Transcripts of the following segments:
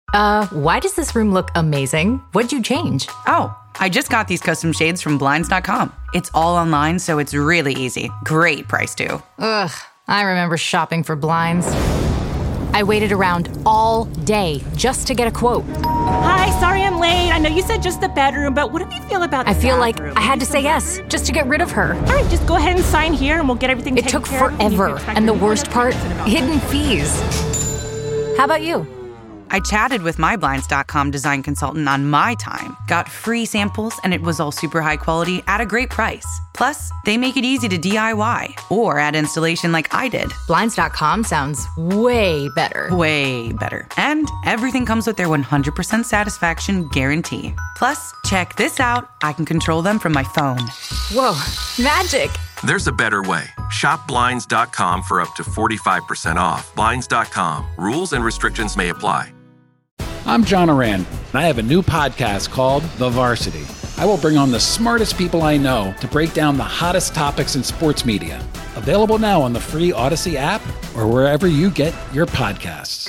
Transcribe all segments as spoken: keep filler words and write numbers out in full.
Uh, why does this room look amazing? What'd you change? Oh, I just got these custom shades from Blinds dot com. It's all online, so it's really easy. Great price, too. Ugh, I remember shopping for blinds. I waited around all day just to get a quote. Hi, sorry I'm late. I know you said just the bedroom, but what do you feel about the I feel bathroom? like I had to say yes just to get rid of her. All right, just go ahead and sign here and we'll get everything It taken took care of. forever, and the worst part, hidden fees. How about you? I chatted with my Blinds dot com design consultant on my time, got free samples, and it was all super high quality at a great price. Plus, they make it easy to D I Y or add installation like I did. Blinds dot com sounds way better. Way better. And everything comes with their one hundred percent satisfaction guarantee. Plus, check this out. I can control them from my phone. Whoa, magic. There's a better way. Shop Blinds dot com for up to forty-five percent off. Blinds dot com. Rules and restrictions may apply. I'm John Oran, and I have a new podcast called The Varsity. I will bring on the smartest people I know to break down the hottest topics in sports media. Available now on the free Odyssey app or wherever you get your podcasts.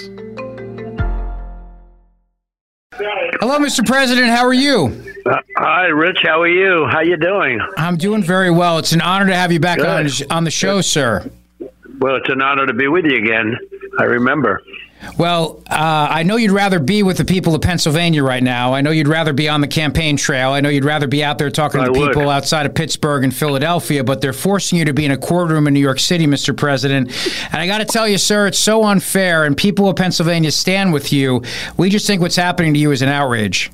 Hello, Mister President. How are you? Uh, hi, Rich. How are you? How you doing? I'm doing very well. It's an honor to have you back on, on the show, sir. Well, it's an honor to be with you again. I remember. Well, uh, I know you'd rather be with the people of Pennsylvania right now. I know you'd rather be on the campaign trail. I know you'd rather be out there talking to I the would. people outside of Pittsburgh and Philadelphia, but they're forcing you to be in a courtroom in New York City, Mister President. And I got to tell you, sir, it's so unfair, and people of Pennsylvania stand with you. We just think what's happening to you is an outrage.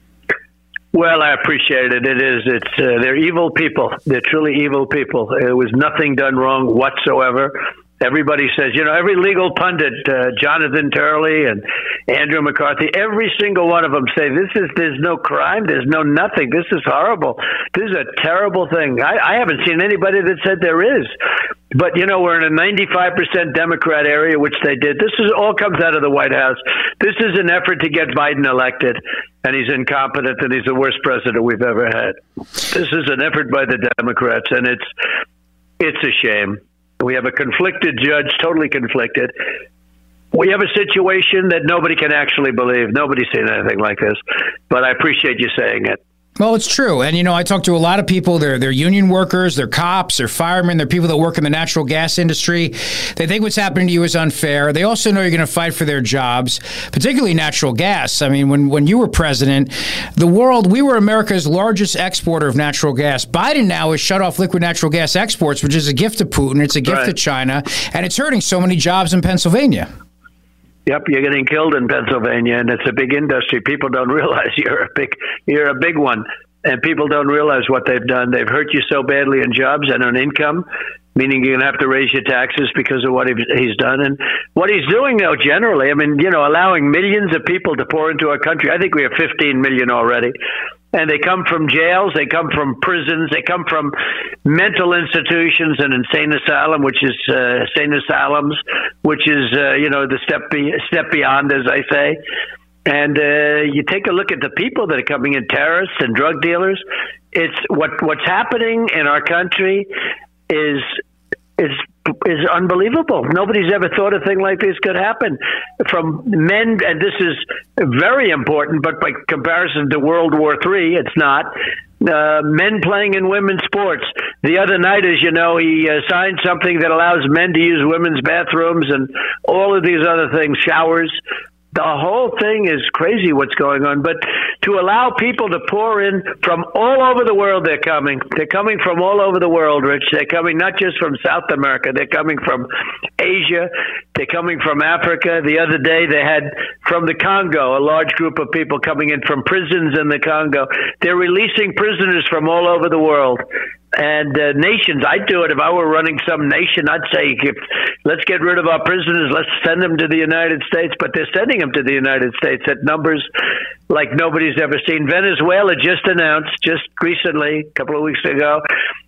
Well, I appreciate it. It is. It's. Uh, they're evil people. They're truly evil people. There was nothing done wrong whatsoever. Everybody says, you know, every legal pundit, uh, Jonathan Turley and Andrew McCarthy, every single one of them say this is, there's no crime, there's no nothing. This is horrible. This is a terrible thing. I, I haven't seen anybody that said there is. But, you know, we're in a ninety-five percent Democrat area, which they did. This is all comes out of the White House. This is an effort to get Biden elected, and he's incompetent, and he's the worst president we've ever had. This is an effort by the Democrats, and it's it's a shame. We have a conflicted judge, totally conflicted. We have a situation that nobody can actually believe. Nobody's seen anything like this. But I appreciate you saying it. Well, it's true. And, you know, I talk to a lot of people. They're, they're union workers, they're cops, they're firemen, they're people that work in the natural gas industry. They think what's happening to you is unfair. They also know you're going to fight for their jobs, particularly natural gas. I mean, when, when you were president, the world, we were America's largest exporter of natural gas. Biden now has shut off liquid natural gas exports, which is a gift to Putin. It's a gift Right. to China, and it's hurting so many jobs in Pennsylvania. Yep, you're getting killed in Pennsylvania, and it's a big industry. People don't realize you're a big, you're a big one, and people don't realize what they've done. They've hurt you so badly in jobs and on income, meaning you're going to have to raise your taxes because of what he's done. And what he's doing, though, generally, I mean, you know, allowing millions of people to pour into our country. I think we have fifteen million already. And they come from jails, they come from prisons, they come from mental institutions and insane asylum, which is uh, insane asylums, which is uh, you know the step be- step beyond, as I say. And uh, you take a look at the people that are coming in, terrorists and drug dealers. It's what what's happening in our country is is is unbelievable. Nobody's ever thought a thing like this could happen. From men, and this is very important, but by comparison to World War Three, it's not. Uh, men playing in women's sports. The other night, as you know, he uh, signed something that allows men to use women's bathrooms and all of these other things, showers. The whole thing is crazy what's going on. But to allow people to pour in from all over the world, they're coming. They're coming from all over the world, Rich. They're coming not just from South America. They're coming from Asia. They're coming from Africa. The other day they had from the Congo, a large group of people coming in from prisons in the Congo. They're releasing prisoners from all over the world. And uh, nations, I'd do it if I were running some nation. I'd say, if, let's get rid of our prisoners. Let's send them to the United States. But they're sending them to the United States at numbers like nobody's ever seen. Venezuela just announced, just recently, a couple of weeks ago,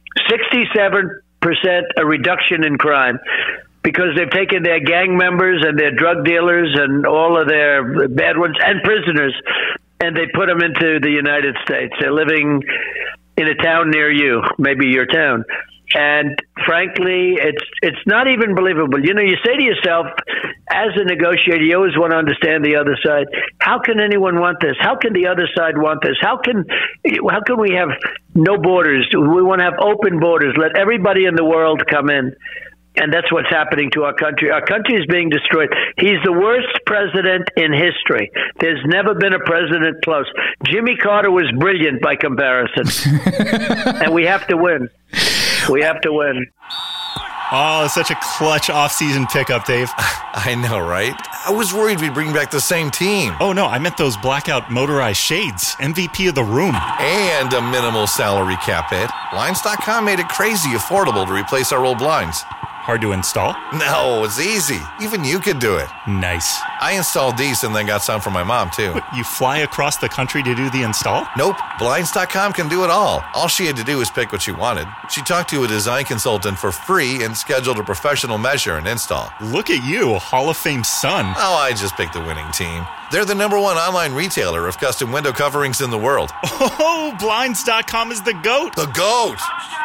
sixty-seven percent a reduction in crime because they've taken their gang members and their drug dealers and all of their bad ones and prisoners, and they put them into the United States. They're living in a town near you, maybe your town. And frankly, it's it's not even believable. You know, you say to yourself, as a negotiator, you always want to understand the other side. How can anyone want this? How can the other side want this? How can how can we have no borders? We want to have open borders. Let everybody in the world come in. And that's what's happening to our country. Our country is being destroyed. He's the worst president in history. There's never been a president close. Jimmy Carter was brilliant by comparison. And we have to win. We have to win. Oh, such a clutch off-season pickup, Dave. I know, right? I was worried we'd bring back the same team. Oh, no, I meant those blackout motorized shades. M V P of the room. And a minimal salary cap hit. Blinds dot com made it crazy affordable to replace our old blinds. Hard to install? No, it's easy. Even you could do it. Nice. I installed these and then got some for my mom, too. What, you fly across the country to do the install? Nope. Blinds dot com can do it all. All she had to do was pick what she wanted. She talked to a design consultant for free and scheduled a professional measure and install. Look at you, Hall of Fame son. Oh, I just picked the winning team. They're the number one online retailer of custom window coverings in the world. Oh, Blinds dot com is the GOAT. The GOAT!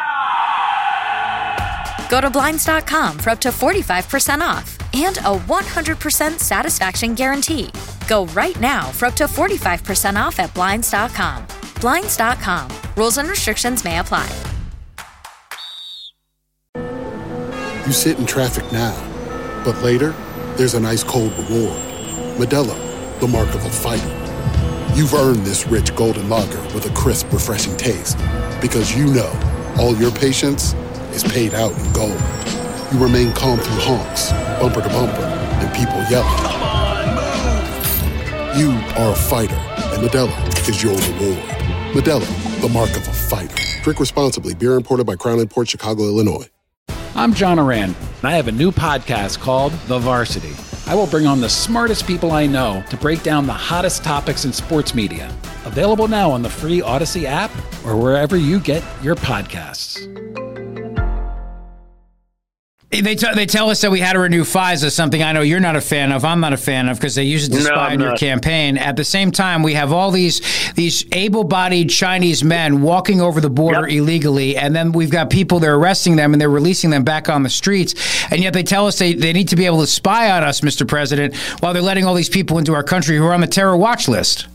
Go to Blinds dot com for up to forty-five percent off and a one hundred percent satisfaction guarantee. Go right now for up to forty-five percent off at Blinds dot com. Blinds dot com. Rules and restrictions may apply. You sit in traffic now, but later, there's an ice-cold reward. Modelo, the mark of a fighter. You've earned this rich golden lager with a crisp, refreshing taste. Because you know, all your patience is paid out in gold. You remain calm through honks, bumper to bumper, and people yelling. Come on, move! You are a fighter, and Modelo is your reward. Modelo, the mark of a fighter. Drink responsibly. Beer imported by Crown Imports, Chicago, Illinois. I'm John Oran, and I have a new podcast called The Varsity. I will bring on the smartest people I know to break down the hottest topics in sports media. Available now on the free Odyssey app or wherever you get your podcasts. They, t- they tell us that we had to renew FISA, something I know you're not a fan of, I'm not a fan of, because they use it to spy on your campaign. At the same time, we have all these these able-bodied Chinese men walking over the border yep. illegally, and then we've got people, they're arresting them, and they're releasing them back on the streets, and yet they tell us they, they need to be able to spy on us, Mister President, while they're letting all these people into our country who are on the terror watch list.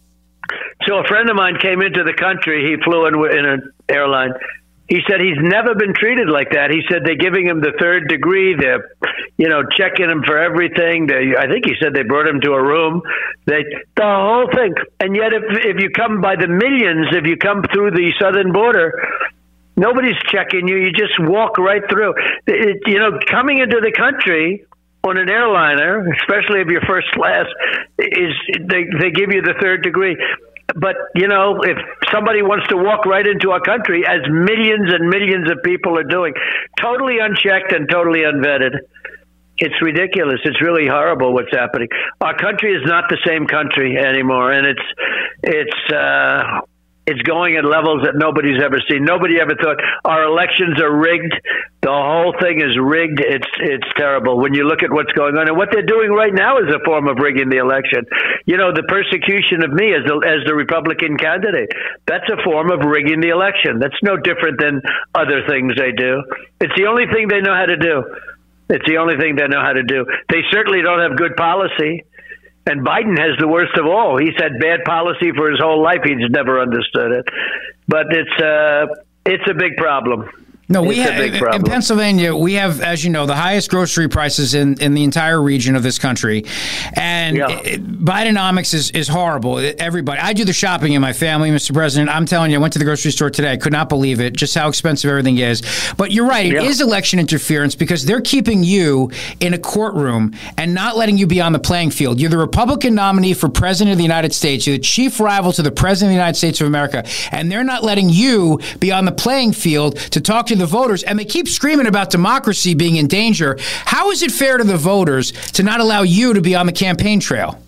So a friend of mine came into the country. He flew in, in an airline. He said he's never been treated like that. He said they're giving him the third degree. They're, you know, checking him for everything. They, I think he said they brought him to a room. They, the whole thing. And yet if, if you come by the millions, if you come through the southern border, nobody's checking you. You just walk right through. It, you know, coming into the country on an airliner, especially if you're first class, is they, they give you the third degree. But, you know, if somebody wants to walk right into our country, as millions and millions of people are doing, totally unchecked and totally unvetted, it's ridiculous. It's really horrible what's happening. Our country is not the same country anymore, and it's it's uh, it's going at levels that nobody's ever seen. Nobody ever thought our elections are rigged. The whole thing is rigged. It's it's terrible when you look at what's going on. And what they're doing right now is a form of rigging the election. You know, the persecution of me as the, as the Republican candidate, that's a form of rigging the election. That's no different than other things they do. It's the only thing they know how to do. It's the only thing they know how to do. They certainly don't have good policy. And Biden has the worst of all. He's had bad policy for his whole life. He's never understood it. But it's uh, it's a big problem. No, we have in Pennsylvania, we have, as you know, the highest grocery prices in, in the entire region of this country. And yeah. it, Bidenomics is, is horrible. Everybody, I do the shopping in my family, Mister President. I'm telling you, I went to the grocery store today. I could not believe it, just how expensive everything is. But you're right, it yeah. is election interference because they're keeping you in a courtroom and not letting you be on the playing field. You're the Republican nominee for President of the United States. You're the chief rival to the President of the United States of America. And they're not letting you be on the playing field to talk to the voters, and they keep screaming about democracy being in danger. How is it fair to the voters to not allow you to be on the campaign trail?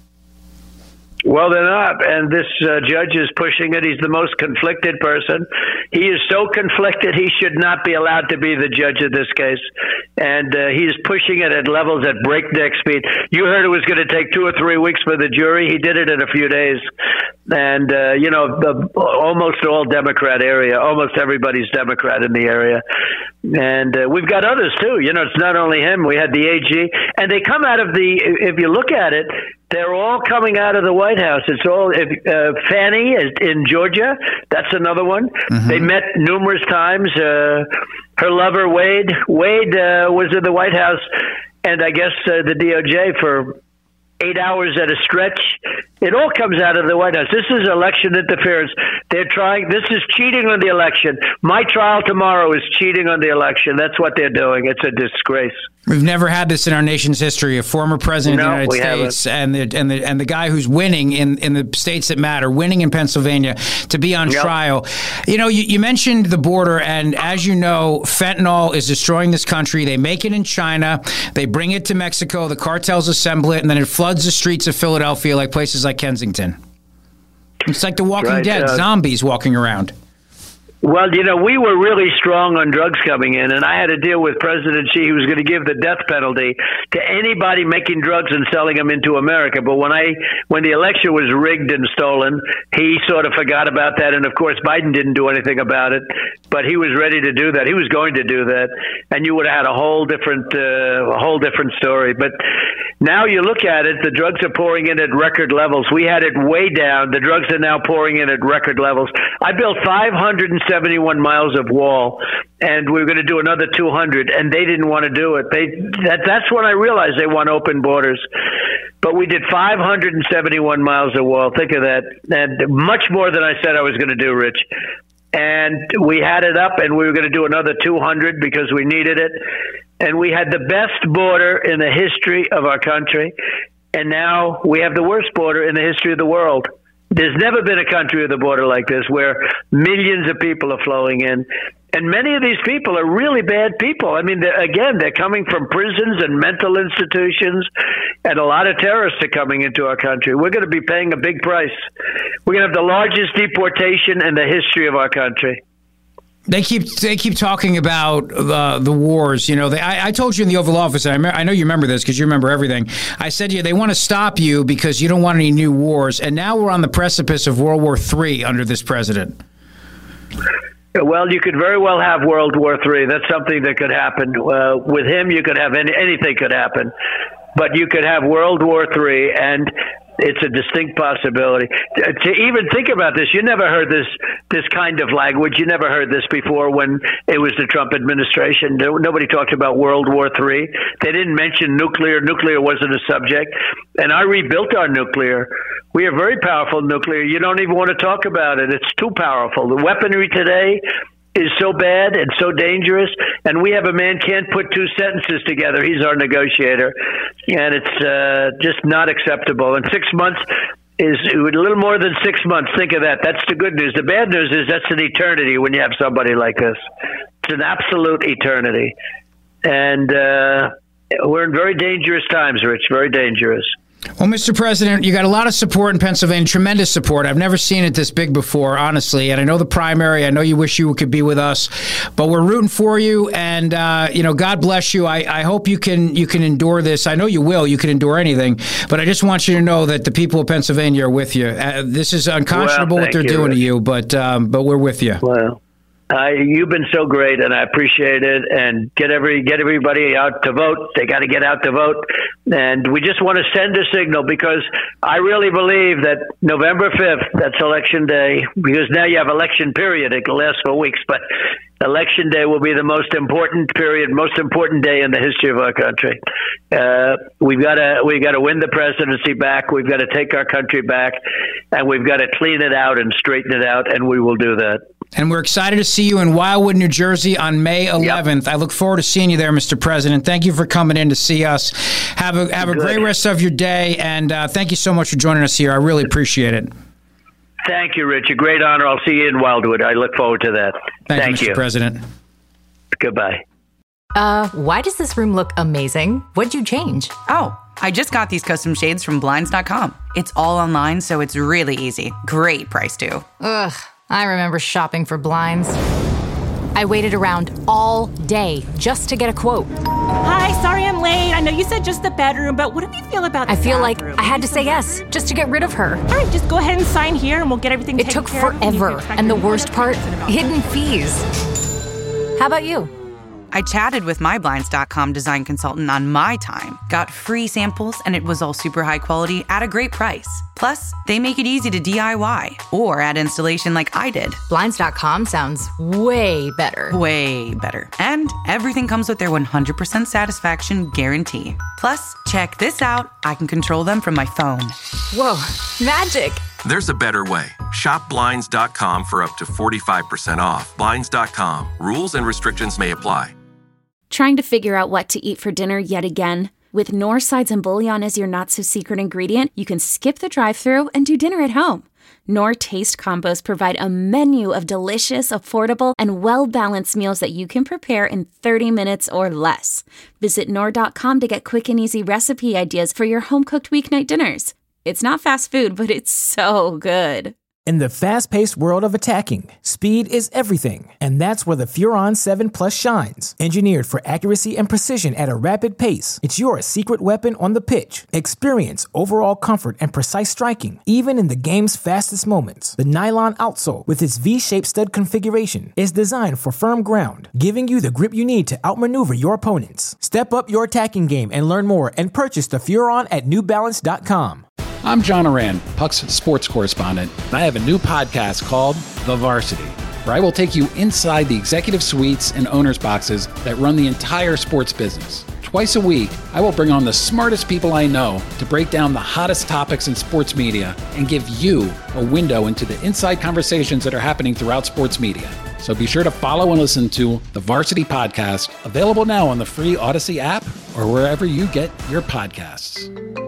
Well, they're not, and this uh, judge is pushing it. He's the most conflicted person. He is so conflicted he should not be allowed to be the judge of this case, and uh, he's pushing it at levels at breakneck speed. You heard it was going to take two or three weeks for the jury. He did it in a few days. And, uh, you know, the, almost all Democrat area, almost everybody's Democrat in the area. And uh, we've got others, too. You know, it's not only him. We had the A G. And they come out of the, if you look at it, they're all coming out of the White House. It's all, if, uh, Fannie in Georgia, that's another one. Mm-hmm. They met numerous times. Uh, her lover, Wade, Wade uh, was in the White House, and I guess uh, the D O J for eight hours at a stretch. It all comes out of the White House. This is election interference. They're trying, this is cheating on the election. My trial tomorrow is cheating on the election. That's what they're doing. It's a disgrace. We've never had this in our nation's history. A former president no, of the United States and the and the and the guy who's winning in, in the states that matter, winning in Pennsylvania, to be on yep. trial. You know, you, you mentioned the border, and as you know, fentanyl is destroying this country. They make it in China, they bring it to Mexico, the cartels assemble it, and then it floods the streets of Philadelphia like places like Kensington. It's like The Walking right, Dead, uh, zombies walking around. Well, you know, we were really strong on drugs coming in, and I had to deal with President Xi, who was going to give the death penalty to anybody making drugs and selling them into America. But when I, when the election was rigged and stolen, he sort of forgot about that. And of course, Biden didn't do anything about it, but he was ready to do that. He was going to do that, and you would have had a whole different, uh, a whole different story. But now you look at it, the drugs are pouring in at record levels. We had it way down. The drugs are now pouring in at record levels. I built five hundred seventy-one miles of wall, and we were going to do another two hundred, and they didn't want to do it. They that, that's when I realized they want open borders. But we did five hundred seventy-one miles of wall. Think of that. And much more than I said I was going to do, Rich. And we had it up, and we were going to do another two hundred because we needed it. And we had the best border in the history of our country. And now we have the worst border in the history of the world. There's never been a country with a border like this where millions of people are flowing in. And many of these people are really bad people. I mean, they're, again, they're coming from prisons and mental institutions, and a lot of terrorists are coming into our country. We're going to be paying a big price. We're going to have the largest deportation in the history of our country. They keep they keep talking about uh, the wars. You know, they, I, I told you in the Oval Office, and I, me- I know you remember this because you remember everything. I said to you, they want to stop you because you don't want any new wars. And now we're on the precipice of World War Three under this president. Well, you could very well have World War Three. That's something that could happen. Uh, with him, you could have any, anything could happen. But you could have World War Three, and it's a distinct possibility. To even think about this, you never heard this this kind of language. You never heard this before when it was the Trump administration. Nobody talked about World War Three. They didn't mention nuclear. Nuclear wasn't a subject. And I rebuilt our nuclear. We have very powerful nuclear. You don't even want to talk about it. It's too powerful. The weaponry today is so bad and so dangerous, and we have a man can't put two sentences together. He's our negotiator, and it's uh, just not acceptable. And six months is a little more than six months. Think of that. That's the good news. The bad news is that's an eternity when you have somebody like this. It's an absolute eternity. And uh, we're in very dangerous times, Rich, very dangerous. Well, Mister President, you got a lot of support in Pennsylvania, tremendous support. I've never seen it this big before, honestly. And I know the primary. I know you wish you could be with us, but we're rooting for you. And uh, you know, God bless you. I, I hope you can you can endure this. I know you will. You can endure anything. But I just want you to know that the people of Pennsylvania are with you. Uh, this is unconscionable well, what they're you, doing Rich. to you, but um, but we're with you. Well. Uh, you've been so great, and I appreciate it. And get every get everybody out to vote. They got to get out to vote. And we just want to send a signal, because I really believe that November fifth, that's election day, because now you have election period. It can last for weeks, but election day will be the most important period, most important day in the history of our country. Uh, we've got to we've got to win the presidency back. We've got to take our country back, and we've got to clean it out and straighten it out, and we will do that. And we're excited to see you in Wildwood, New Jersey on May eleventh. Yep. I look forward to seeing you there, Mister President. Thank you for coming in to see us. Have a have a Good. great rest of your day, and uh, thank you so much for joining us here. I really appreciate it. Thank you, Rich. A great honor. I'll see you in Wildwood. I look forward to that. Thank, Thank you, Mister you. President. Goodbye. Uh, why does this room look amazing? What'd you change? Oh, I just got these custom shades from Blinds dot com. It's all online, so it's really easy. Great price, too. Ugh. I remember shopping for blinds. I waited around all day just to get a quote. Hi, sorry I'm late. late. I know you said just the bedroom, but what do you feel about the I feel bathroom? like I had to say yes, just to get rid of her. All right, just go ahead and sign here and we'll get everything It taken took care of. forever, and the worst part, hidden fees. How about you? I chatted with my Blinds dot com design consultant on my time, got free samples, and it was all super high quality at a great price. Plus, they make it easy to D I Y or add installation like I did. Blinds dot com sounds way better. Way better. And everything comes with their one hundred percent satisfaction guarantee. Plus, check this out. I can control them from my phone. Whoa, magic. There's a better way. Shop Blinds dot com for up to forty-five percent off. Blinds dot com. Rules and restrictions may apply. Trying to figure out what to eat for dinner yet again? With Knorr sides and bouillon as your not-so-secret ingredient, you can skip the drive-thru and do dinner at home. Knorr Taste Combos provide a menu of delicious, affordable, and well-balanced meals that you can prepare in thirty minutes or less. Visit Knorr dot com to get quick and easy recipe ideas for your home-cooked weeknight dinners. It's not fast food, but it's so good. In the fast-paced world of attacking, speed is everything, and that's where the Furon seven Plus shines. Engineered for accuracy and precision at a rapid pace, it's your secret weapon on the pitch. Experience overall comfort and precise striking, even in the game's fastest moments. The nylon outsole, with its V-shaped stud configuration, is designed for firm ground, giving you the grip you need to outmaneuver your opponents. Step up your attacking game and learn more and purchase the Furon at New Balance dot com. I'm John Oran, Puck's sports correspondent, and I have a new podcast called The Varsity, where I will take you inside the executive suites and owners' boxes that run the entire sports business. Twice a week, I will bring on the smartest people I know to break down the hottest topics in sports media and give you a window into the inside conversations that are happening throughout sports media. So be sure to follow and listen to The Varsity Podcast, available now on the free Odyssey app or wherever you get your podcasts.